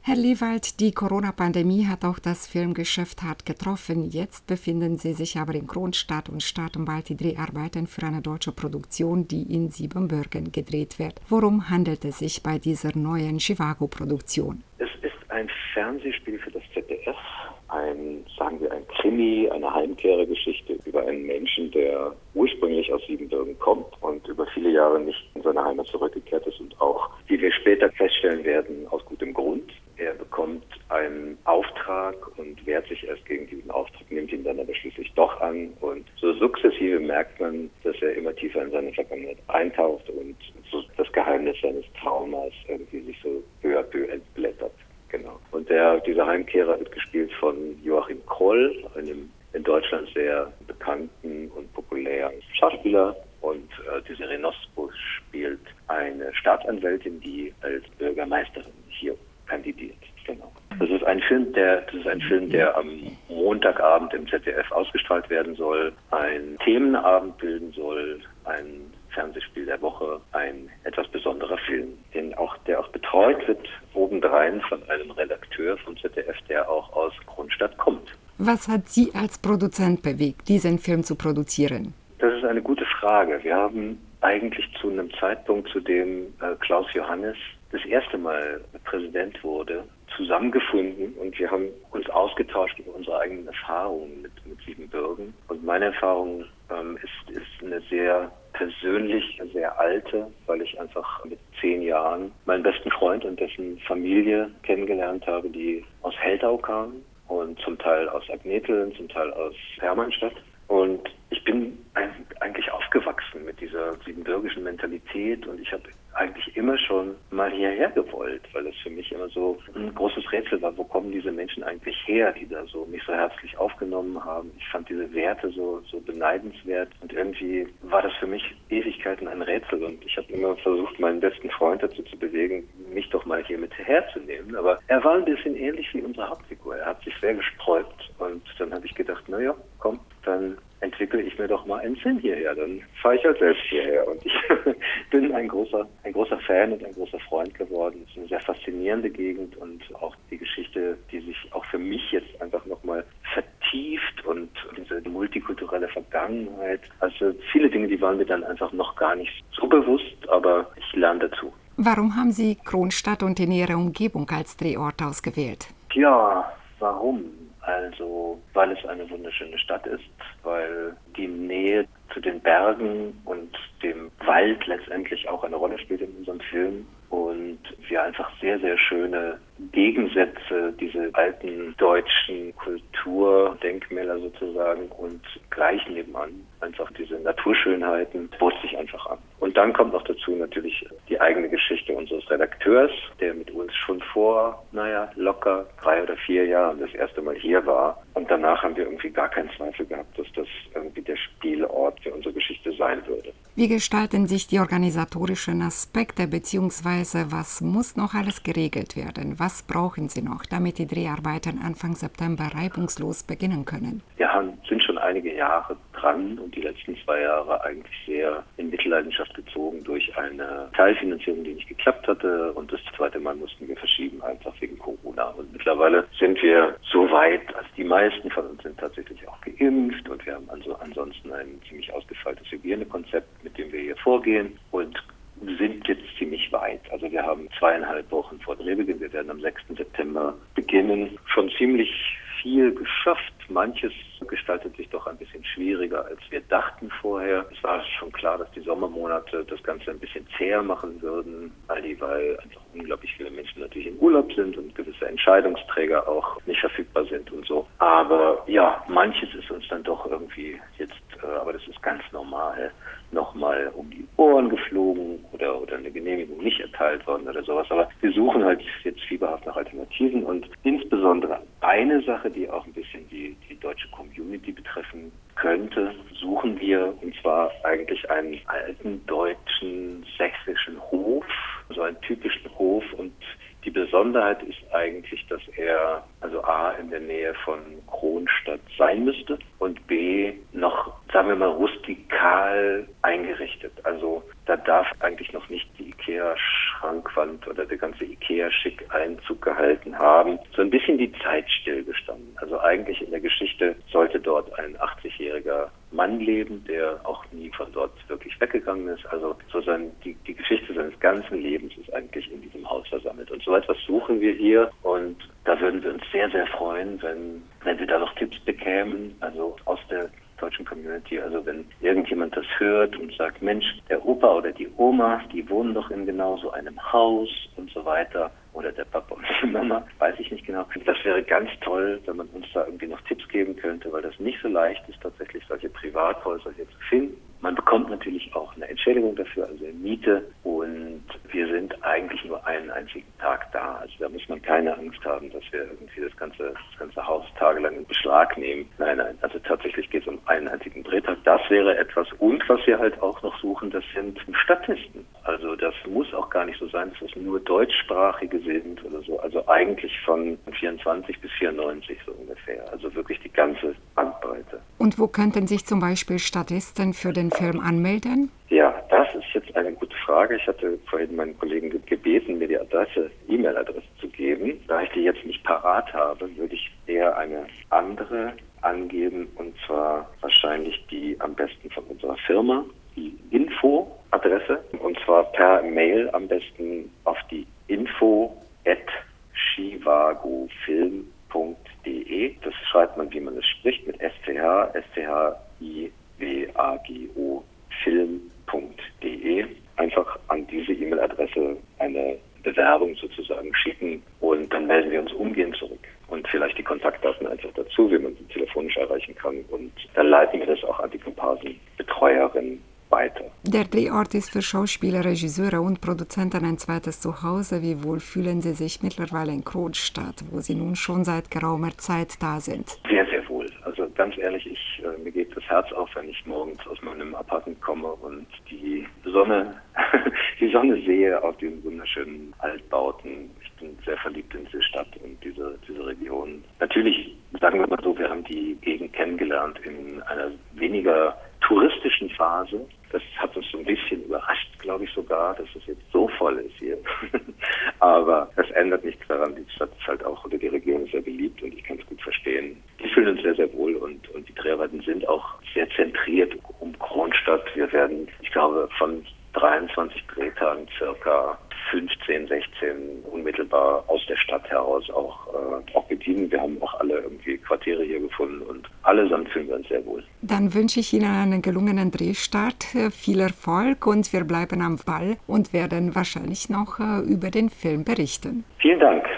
Herr Lewald, die Corona-Pandemie hat auch das Filmgeschäft hart getroffen. Jetzt befinden Sie sich aber in Kronstadt und starten bald die Dreharbeiten für eine deutsche Produktion, die in Siebenbürgen gedreht wird. Worum handelt es sich bei dieser neuen Chivago-Produktion? Es ist ein Fernsehspiel für das ZDF, sagen wir ein Krimi, eine Heimkehrergeschichte über einen Menschen, der ursprünglich aus Siebenbürgen kommt und über viele Jahre nicht in seine Heimat zurückgekehrt ist und auch, wie wir später feststellen werden, aus gutem Grund. Er bekommt einen Auftrag und wehrt sich erst gegen diesen Auftrag, nimmt ihn dann aber schließlich doch an und so sukzessive merkt man, dass er immer tiefer in seine Vergangenheit eintaucht und so das Geheimnis seines Traumas irgendwie sich so peu à peu entblättert. Genau. Und dieser Heimkehrer wird gespielt von Joachim Kroll, einem in Deutschland sehr bekannten und populären Schauspieler. Und Desiree Nosbusch spielt eine Staatsanwältin, die als Bürgermeisterin hier kandidiert. Genau. Das ist ein Film, der am Montagabend im ZDF ausgestrahlt werden soll, ein Themenabend bilden soll, ein Fernsehspiel der Woche, ein etwas besonderer Film, der auch betreut wird, obendrein von einem Redakteur vom ZDF, der auch aus Kronstadt kommt. Was hat Sie als Produzent bewegt, diesen Film zu produzieren? Das ist eine gute Frage. Wir haben eigentlich zu einem Zeitpunkt, zu dem Klaus Johannes das erste Mal Präsident wurde, zusammengefunden und wir haben uns ausgetauscht über unsere eigenen Erfahrungen mit Siebenbürgen. Und meine Erfahrung ist eine sehr persönlich, sehr alte, weil ich einfach mit 10 Jahren meinen besten Freund und dessen Familie kennengelernt habe, die aus Heldau kamen und zum Teil aus Agnetheln, zum Teil aus Hermannstadt. Und ich bin eigentlich aufgewachsen mit dieser siebenbürgischen Mentalität und ich habe eigentlich immer schon mal hierher gewollt, weil es für mich immer so ein großes Rätsel war, wo kommen diese Menschen eigentlich her, die da so mich so herzlich aufgenommen haben. Ich fand diese Werte so beneidenswert und irgendwie war das für mich Ewigkeiten ein Rätsel und ich habe immer versucht, meinen besten Freund dazu zu bewegen, mich doch mal hier mit herzunehmen. Aber er war ein bisschen ähnlich wie unsere Hauptfigur. Er hat sich sehr gesträubt und dann habe ich gedacht, naja, komm, dann entwickle ich mir doch mal einen Sinn hierher. Dann fahre ich halt selbst hierher. Und ich bin ein großer Fan und ein großer Freund geworden. Es ist eine sehr faszinierende Gegend und auch die Geschichte, die sich auch für mich jetzt einfach nochmal vertieft und diese multikulturelle Vergangenheit. Also viele Dinge, die waren mir dann einfach noch gar nicht so bewusst, aber ich lerne dazu. Warum haben Sie Kronstadt und die nähere Umgebung als Drehort ausgewählt? Ja, warum? Also, weil es eine wunderschöne Stadt ist, weil die Nähe zu den Bergen und dem Wald letztendlich auch eine Rolle spielt in unserem Film und wir einfach sehr, sehr schöne Gegensätze, diese alten deutschen Kulturdenkmäler sozusagen und gleich nebenan einfach diese Naturschönheiten bot sich einfach an. Und dann kommt noch dazu natürlich die eigene Geschichte unseres Redakteurs, der mit uns schon vor, locker 3 oder 4 Jahren das erste Mal hier war. Und danach haben wir irgendwie gar keinen Zweifel gehabt, dass das irgendwie der Spielort für unsere Geschichte sein würde. Wie gestalten sich die organisatorischen Aspekte, beziehungsweise was muss noch alles geregelt werden? Was brauchen Sie noch, damit die Dreharbeiten Anfang September reibungslos beginnen können? Wir sind schon einige Jahre dran und die letzten 2 Jahre eigentlich sehr in Mitleidenschaft gezogen durch eine Teilfinanzierung, die nicht geklappt hatte und das zweite Mal mussten wir verschieben, einfach wegen Corona. Und mittlerweile sind wir so weit, also die meisten von uns sind tatsächlich auch geimpft und wir haben also ansonsten ein ziemlich ausgefeiltes Hygienekonzept, mit dem wir hier vorgehen und sind jetzt ziemlich weit. Also wir haben 2,5 Wochen vor Drehbeginn, wir werden am 6. September beginnen, schon ziemlich viel geschafft. Manches gestaltet sich doch ein bisschen schwieriger, als wir dachten vorher. Es war schon klar, dass die Sommermonate das Ganze ein bisschen zäher machen würden, weil einfach unglaublich viele Menschen natürlich im Urlaub sind und gewisse Entscheidungsträger auch nicht verfügbar sind und so. Aber ja, manches ist uns dann doch irgendwie jetzt, aber das ist ganz normal, nochmal um die Ohren geflogen oder eine Genehmigung nicht erteilt worden oder sowas. Aber wir suchen halt jetzt fieberhaft nach Alternativen und insbesondere eine Sache, die auch ein bisschen die deutsche Community betreffen könnte, suchen wir, und zwar eigentlich einen alten deutschen sächsischen Hof, so einen typischen Hof, und die Besonderheit ist eigentlich, dass er also A in der Nähe von Kronstadt sein müsste und B noch, sagen wir mal, rustikal eingerichtet. Also da darf eigentlich noch nicht die IKEA-Schrankwand oder der ganze IKEA-Schick Einzug gehalten haben. so ein bisschen die Zeit stillgestanden. Also eigentlich in der Geschichte sollte dort ein 80-jähriger Mann leben, der auch nie von dort wirklich weggegangen ist. Also so die Geschichte seines ganzen Lebens ist eigentlich in diesem Haus versammelt. Und so etwas suchen wir hier und da würden wir uns sehr, sehr freuen, wenn wir da noch Tipps bekämen, also aus der deutschen Community. Also wenn irgendjemand das hört und sagt, Mensch, der Opa oder die Oma, die wohnen doch in genau so einem Haus und so weiter. Oder der Papa und die Mama, weiß ich nicht genau. Das wäre ganz toll, wenn man uns da irgendwie noch Tipps geben könnte, weil das nicht so leicht ist, tatsächlich solche Privathäuser hier zu finden. Man bekommt natürlich auch eine Entschädigung dafür, also eine Miete. Und wir sind eigentlich nur einen einzigen Tag da. Also da muss man keine Angst haben, dass wir irgendwie das ganze Haus tagelang in Beschlag nehmen. Nein. Also tatsächlich geht es um einen einzigen Drehtag. Das wäre etwas. Und was wir halt auch noch suchen, das sind Statisten. Also das muss auch gar nicht so sein, dass es nur deutschsprachige sind oder so. Also eigentlich von 24 bis 94 so ungefähr. Also wirklich die ganze Bandbreite. Und wo könnten sich zum Beispiel Statisten für den Film anmelden? Ja, das ist jetzt eine gute Frage. Ich hatte vorhin meinen Kollegen gebeten, mir die E-Mail-Adresse zu geben. Da ich die jetzt nicht parat habe, würde ich eher eine andere angeben, und zwar wahrscheinlich die am besten von unserer Firma, die Info-Adresse, und zwar per Mail am besten auf die info@chivagofilm.de. Das schreibt man, wie man es spricht, mit SCH-SCHIWAGO film.de. Einfach an diese E-Mail-Adresse eine Bewerbung sozusagen schicken und dann melden wir uns umgehend zurück. Und vielleicht die Kontaktdaten einfach dazu, wie man sie telefonisch erreichen kann. Und dann leiten wir das auch an die Komparsenbetreuerin weiter. Der Drehort ist für Schauspieler, Regisseure und Produzenten ein zweites Zuhause. Wie wohl fühlen Sie sich mittlerweile in Kronstadt, wo Sie nun schon seit geraumer Zeit da sind? Sehr, sehr wohl. Also ganz ehrlich, mir geht das Herz auf, wenn ich morgens aus meinem Apartment komme und die Sonne sehe auf diesen wunderschönen Altbauten. Ich bin sehr verliebt in diese Stadt und diese Region. Natürlich, sagen wir mal so, wir haben die Gegend kennengelernt in einer weniger touristischen Phase. Das hat uns so ein bisschen überrascht, glaube ich sogar, dass es jetzt so voll ist hier. Aber das ändert nichts daran. Die Stadt ist halt auch, oder die Region ist sehr beliebt und ich kann es gut verstehen. Wir fühlen uns sehr, sehr wohl und die Dreharbeiten sind auch sehr zentriert um Kronstadt. Wir werden, ich glaube, von 23 Drehtagen circa 15, 16 unmittelbar aus der Stadt heraus auch bedienen. Wir haben auch alle irgendwie Quartiere hier gefunden und allesamt fühlen wir uns sehr wohl. Dann wünsche ich Ihnen einen gelungenen Drehstart, viel Erfolg und wir bleiben am Ball und werden wahrscheinlich noch über den Film berichten. Vielen Dank.